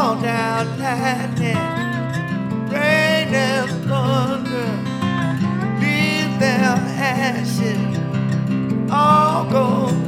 call down lightning, rain and thunder, leave their ashes all go